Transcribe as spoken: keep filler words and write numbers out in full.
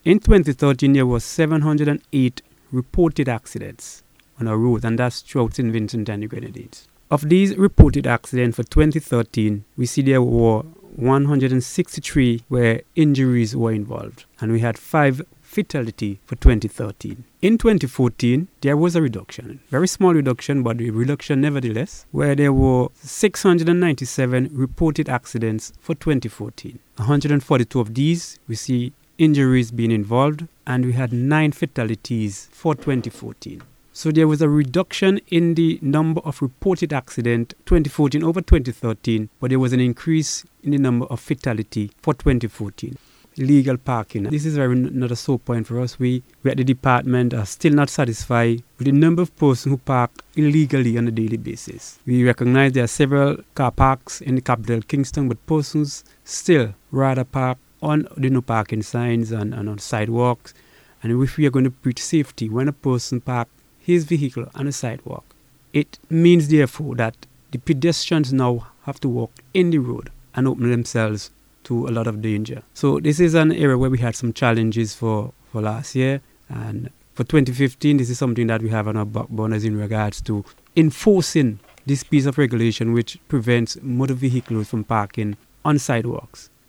In twenty thirteen, there was seven hundred eight reported accidents on our roads, and that's throughout Saint Vincent and the Grenadines. Of these reported accidents for twenty thirteen, we see there were one hundred sixty-three where injuries were involved, and we had five fatalities for twenty thirteen. In twenty fourteen, there was a reduction, very small reduction, but a reduction nevertheless, where there were six hundred ninety-seven reported accidents for twenty fourteen. one hundred forty-two of these, we see injuries being involved, and we had nine fatalities for twenty fourteen. So there was a reduction in the number of reported accidents twenty fourteen over twenty thirteen, but there was an increase in the number of fatality for twenty fourteen. Illegal parking. This is very not a sore point for us. We, we at the department are still not satisfied with the number of persons who park illegally on a daily basis. We recognize there are several car parks in the capital, Kingston, but persons still rather park on the no parking signs and, and on sidewalks. And if we are going to preach safety, when a person parks his vehicle on a sidewalk, it means therefore that the pedestrians now have to walk in the road and open themselves to a lot of danger. So this is an area where we had some challenges for, for last year, and for twenty fifteen this is something that we have on our backburners in regards to enforcing this piece of regulation which prevents motor vehicles from parking on sidewalks.